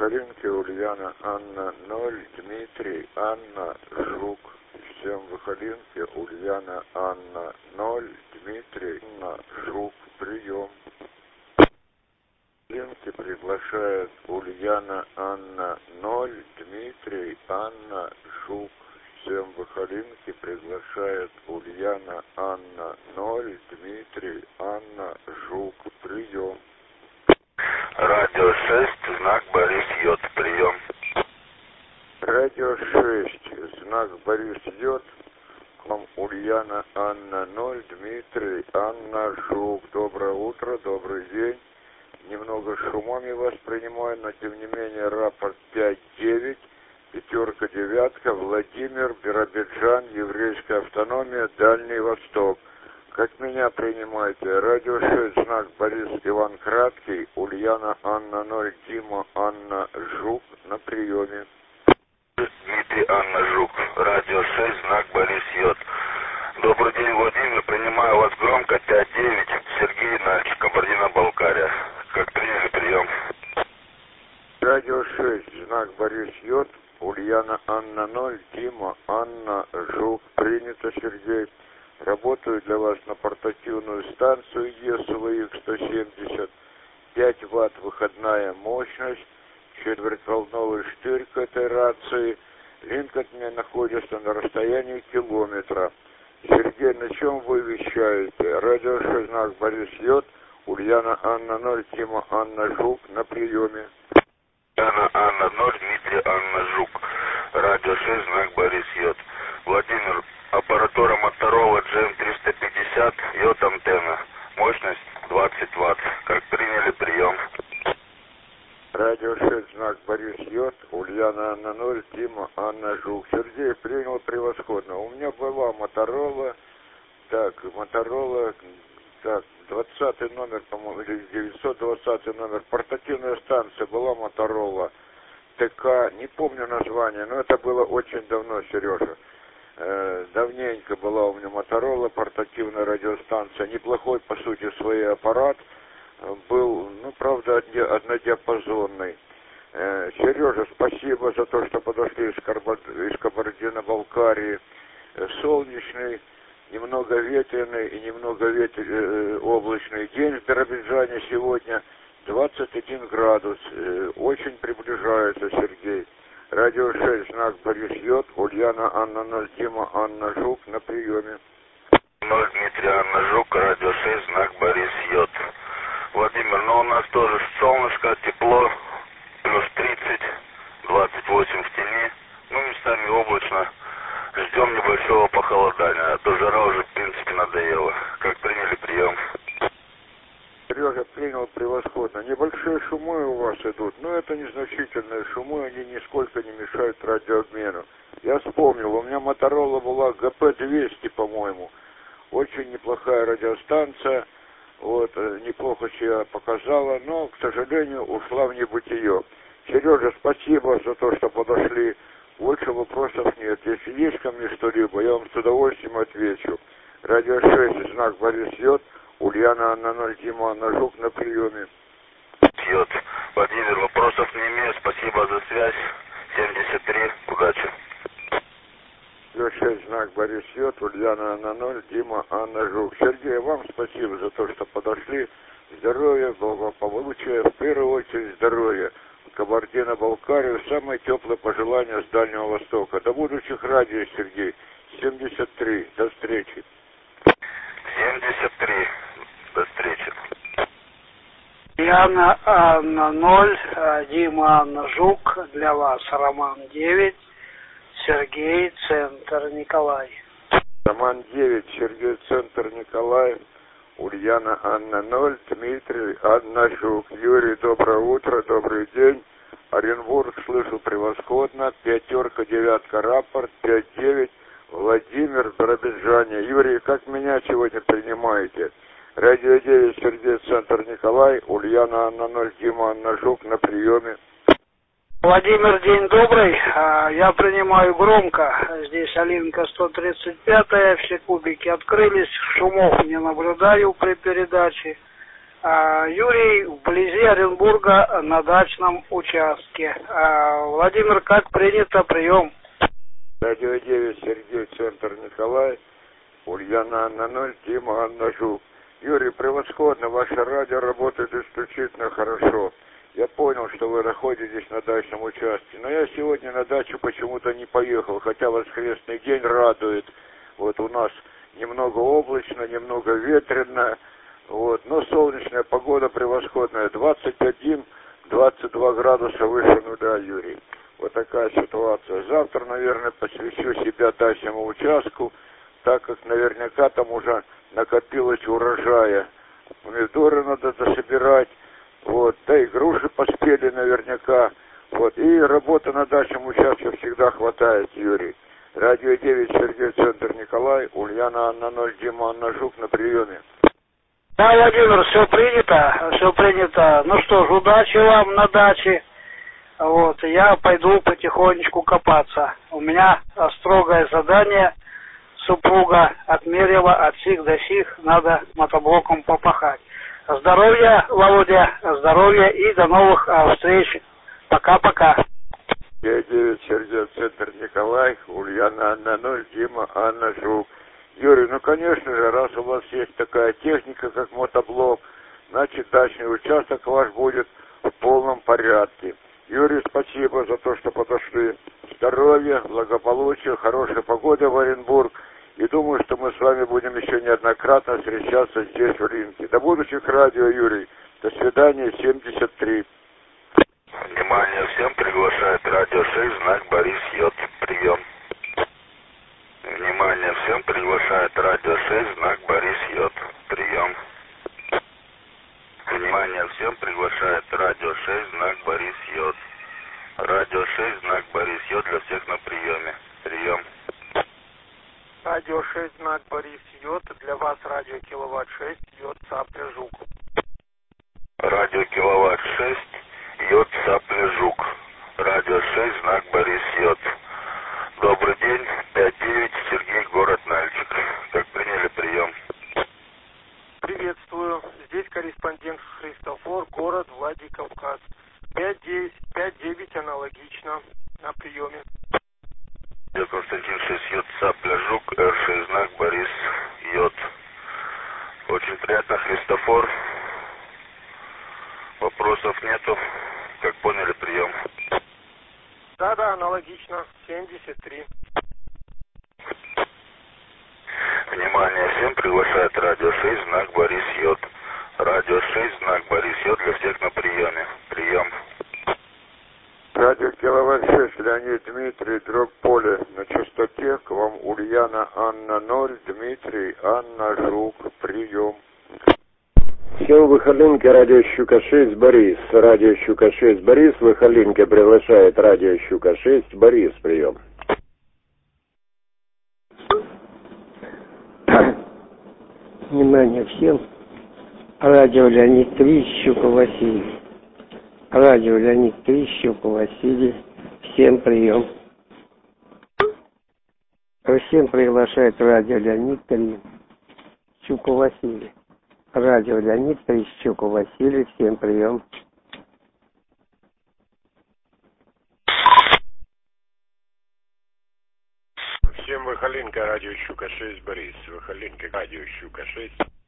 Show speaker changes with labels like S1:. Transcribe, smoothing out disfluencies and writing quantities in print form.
S1: Выхолинки, Ульяна, Анна, 0, Дмитрий, Анна, Жук. Всем Выхолинки, Ульяна, Анна, 0, Дмитрий, Анна, Жук. Прием. Выхолинки приглашает Ульяна, Анна, 0, Дмитрий, Анна, Жук. Всем Выхолинки приглашает Ульяна, Анна, 0, Дмитрий, Анна, Жук. Прием.
S2: Радио 6, знак Борис Йод. Прием.
S1: Радио 6, знак Борис Йод. К вам Ульяна, Анна, 0, Дмитрий, Анна, Жук. Доброе утро, добрый день. Немного шумами вас принимаю, но тем не менее рапорт 5-9, пятерка, девятка, Владимир, Биробиджан, еврейская автономия, Дальний Восток. Как меня принимаете? Радио 6, знак Борис Иван Краткий, Ульяна, Анна, 0, Дима, Анна, Жук. На приеме.
S2: Дмитрий, Анна, Жук. Радио 6, знак Борис Йод. Добрый день, Владимир. Принимаю вас громко. 5-9. Сергей на Кабардино-Балкария. Как приняли прием?
S1: Радио 6, знак Борис Йод, Ульяна, Анна, 0, Дима, Анна, Жук. Принято, Сергей. Работаю для вас на портативную станцию ЕСВХ-170. 5 Вт выходная мощность. Четвертьволновый штырь к этой рации. Линк от меня находится на расстоянии километра. Сергей, на чем вы вещаете? Радио 6, знак Борис Йод, Ульяна, Анна, 0, Дима, Анна, Жук. На приеме.
S2: Ульяна, Анна, 0, Дмитрий, Анна, Жук. Радио 6, знак Борис Йод. Владимир, аппаратура Motorola GM350, Йод антенна. Мощность 20 Вт. Как приняли прием?
S1: Радио 6, знак Борис Йод, Ульяна, Анна, 0, Дима, Анна, Жук. Сергей, принял превосходно. У меня была Motorola, так, 20 номер, по-моему, или 920 номер, портативная станция была Motorola, ТК, не помню название, но это было очень давно, Сережа. Давненько была у меня Motorola, портативная радиостанция, неплохой, по сути, свой аппарат, был, правда, однодиапазонный. Сережа, спасибо за то, что подошли из Кабардино-Балкарии. Солнечный, немного ветреный и немного облачный день в Биробиджане сегодня. 21 градус. Очень приближается, Сергей. Радио 6, знак Борис Йод, Ульяна, Анна, 0, Дима, Анна, Жук. На приеме.
S2: 0, Дмитрий, Анна, Жук. Радио 6, знак Борис Йод. Владимир, у нас тоже солнышко, тепло, плюс 30, 28 в тени, местами облачно. Ждем небольшого похолодания, а то жара уже, в принципе, надоела. Как приняли прием?
S1: Сережа, принял превосходно. Небольшие шумы у вас идут, но это незначительные шумы, они нисколько не мешают радиообмену. Я вспомнил, у меня Motorola была ГП-200, по-моему. Очень неплохая радиостанция. Неплохо себя показала, но, к сожалению, ушла в небытие. Сережа, спасибо за то, что подошли. Больше вопросов нет. Если есть ко мне что-либо, я вам с удовольствием отвечу. Радио 6, знак Борис Йод, Ульяна, Анна, 0, Дима, Анна, Жук. На приеме.
S2: Йод. Владимир, вопросов не имею. Спасибо за связь. 73. Удачи.
S1: Радио 6, знак Борис Йод, Ульяна, Анна, 0, Дима, Анна, Жук. Сергей, вам спасибо за то, что подошли. Здоровья, благополучия, в первую очередь здоровья. Кабардино-Балкарию, самые теплые пожелания с Дальнего Востока. До будущих радио, Сергей. 73. До встречи.
S2: 73. До встречи.
S3: Ульяна, Анна, 0, Дима, Анна, Жук. Для вас Роман 9. Сергей, Центр, Николай.
S1: Роман 9, Сергей, Центр, Николай. Ульяна, Анна, 0, Дмитрий, Анна, Жук. Юрий, доброе утро, добрый день. Оренбург, слышу превосходно. Пятерка, девятка, рапорт, 5-9. Владимир, Биробиджане. Юрий, как меня сегодня принимаете? Радио 9, Сергей, Центр, Николай. Ульяна, Анна, 0, Дима, Анна, Жук. На приеме.
S3: Владимир, день добрый. Я принимаю громко. Здесь Алинка 135-я. Все кубики открылись. Шумов не наблюдаю при передаче. Юрий, вблизи Оренбурга на дачном участке. Владимир, как принято, прием.
S1: Радио 9, Сергей, Центр Николай, Ульяна Анна 0, Дима Анна Жук. Юрий, превосходно, ваше радио работает исключительно хорошо. Я понял, что вы находитесь на дачном участке, но я сегодня на дачу почему-то не поехал, хотя воскресный день радует. Вот у нас немного облачно, немного ветрено, вот, но солнечная погода превосходная, 21-22 градуса выше нуля, Юрий. Вот такая ситуация. Завтра, наверное, посвящу себя дачному участку, так как наверняка там уже накопилось урожая. Помидоры надо дособирать, вот, да и груши поспели наверняка. Вот, и работы на дачном участке всегда хватает, Юрий. Радио 9, Сергей, Центр Николай, Ульяна Анна 0, Дима Анна Жук на приеме.
S3: Да, Владимир, все принято, все принято. Ну что ж, удачи вам на даче. Вот, я пойду потихонечку копаться. У меня строгое задание. Супруга отмерила от сих до сих, надо мотоблоком попахать. Здоровья, Володя, здоровья и до новых встреч. Пока-пока.
S1: Я 9, Сергей, Центр Николай, Ульяна Анна 0, Дима Анна Жук. Юрий, ну конечно же, раз у вас есть такая техника, как мотоблок, значит дачный участок ваш будет в полном порядке. Юрий, спасибо за то, что подошли. Здоровья, благополучия, хорошей погоды в Оренбург. И думаю, что мы с вами будем еще неоднократно встречаться здесь, в Ринке. До будущих радио, Юрий. До свидания, 73.
S2: Внимание всем, приглашает радио 6, знак Борис Йод. Прием. Внимание всем, приглашает радио 6, знак Борис Йод. Прием. Внимание всем, приглашает радио 6, знак Борис Йод. Радио 6, знак Борис Йод, для всех на приеме. Прием.
S4: Радио 6, знак Борис Йод, для вас радио Киловатт 6, Йод, Цапля, Жук.
S2: Радио Киловатт 6, Йод, Цапля, Жук. Радио 6, знак Борис Йод. Добрый день, 5-9, Сергей, город Нальчик. Как приняли прием?
S4: Приветствую, здесь корреспондент Христофор, город Владикавказ. 5-9 аналогично, на приеме.
S2: Константин 6, Йод, Цапля, Жук, Р6, знак Борис Йод. Очень приятно, Христофор. Вопросов нету. Как поняли прием?
S4: Да, аналогично, 73.
S2: Внимание всем, приглашает радио 6, знак Борис Йод. Радио 6, знак Борис Йод, для всех на приеме. Прием.
S1: Радио Киловатт 6, Леонид Дмитрий, дробь поле. На частоте к вам Ульяна Анна 0, Дмитрий Анна Жук. Прием.
S5: Всем Выхолинке, радио Щука 6, Борис. Радио Щука 6, Борис. Выхолинке приглашает радио Щука 6, Борис. Прием.
S6: Внимание всем. Радио Леонид 3, Щука Василий. Радио Леонид 3, Щука Василий. Всем прием. Всем приглашает радио Леонид 3, Щука Василий. Радио Леонид 3, Щука Василий. Всем прием.
S5: Всем Выхолинка, радио Щука 6, Борис. Выхолинка, радио Щука 6.